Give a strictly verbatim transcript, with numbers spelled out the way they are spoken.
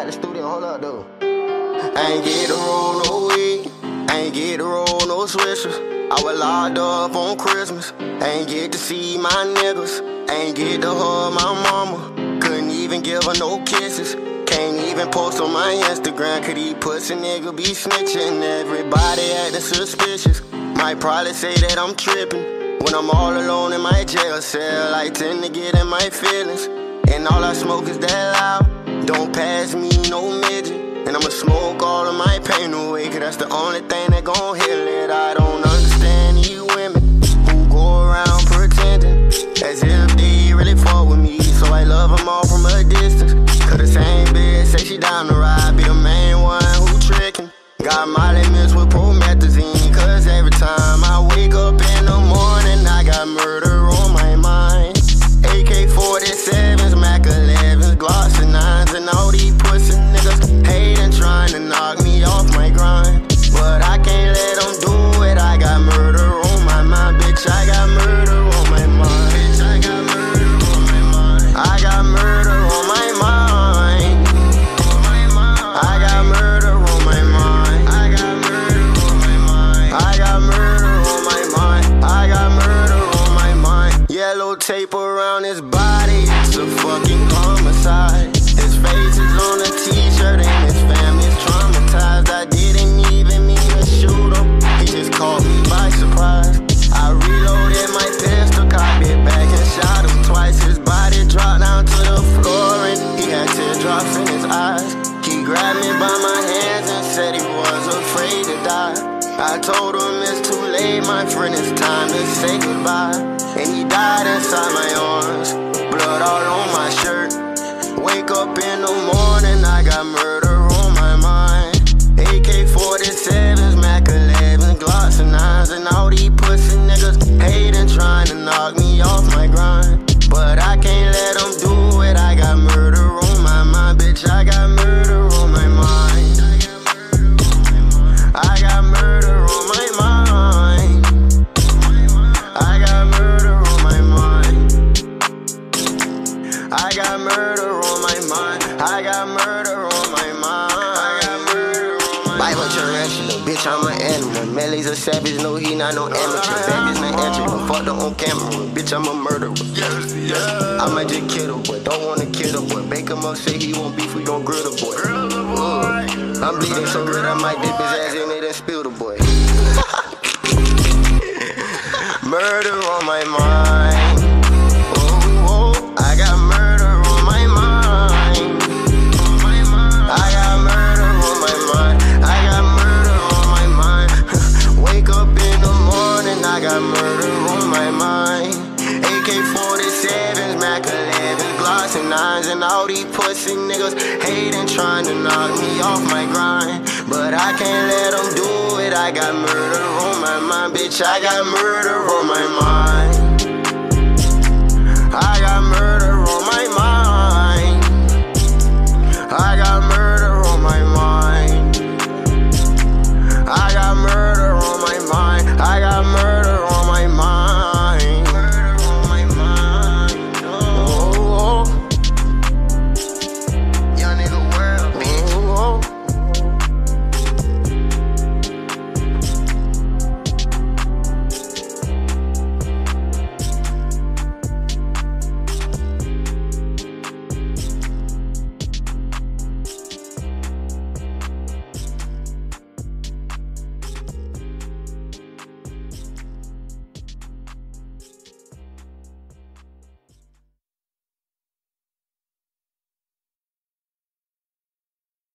at the studio, hold up though. I ain't get to roll no weed, I ain't get to roll no swishers. I was locked up on Christmas, I ain't get to see my niggas, I ain't get to hug my mama, couldn't even give her no kisses. Can't even post on my Instagram, could these pussy nigga be snitching? Everybody acting suspicious, might probably say that I'm tripping. When I'm all alone in my jail cell, I tend to get in my feelings, and all I smoke is that loud. Don't pass me no midget, and I'ma smoke all of my pain away, cause that's the only thing that gon' heal it. I don't understand these women who go around pretending as if they really fuck with me, so I love them all from a distance. Cause the same bitch say she down to ride, be the main one who trickin'. Got Molly mixed with promethazine, cause every time I wake up in the morning, I got murder on my mind. A K forty-sevens, Mac elevens, Glocks and nines, and all these pussy niggas hatin', trying to knock me off my grind. But I can't let them do it, I got murder on my mind, bitch, I got murder on my mind. Bitch, I got murder on my mind. I got murder on my mind. I got murder on my mind. I got murder on my mind. I got murder on my mind. I got murder on my mind. Yellow tape around his body, it's a fucking homicide. His face is on a t-shirt and his family's traumatized. I didn't even mean to shoot him, he just caught me by surprise. I reloaded my pistol, cocked it back and shot him twice. His body dropped down to the floor and he had teardrops in his eyes. He grabbed me by my hands and said he was afraid to die. I told him it's too late, my friend, it's time to say goodbye. And he died inside my arms, blood all on my shirt. Wake up in the morning, I got murder on my mind. A K forty-sevens, Mac elevens, Glocks and nines, and all these pussy niggas hatin', trying to knock me off my grind. But I can't let them do it, I got murder on my mind, bitch, I got murder on my mind. I got murder on my mind. I got murder on my mind. I got murder on my mind. I got murder on my mind. I got murder on my mind. Bible tarantula, bitch, I'm an animal. Melly's a savage, no, he not no amateur. Baby's not entry, but fucked up on camera. Bitch, I'm a murderer. Yes, yeah. I might just kill the boy, don't wanna kill the boy. Bake him up, say he won't beef, we gon' grill the boy. Ooh. I'm bleeding so good, I might dip his ass in it and spill the boy. Murder on my mind. Oh, oh, I got murder on my mind. I got murder on my mind. I got murder on my mind. Wake up in the morning, I got murder on my mind. A K forty-sevens, Mac elevens, Glocks and nines, and all these pussy niggas hatin', trying to knock me off my grind. But I can't let them do it, I got murder on my mind, bitch, I got murder on my mind.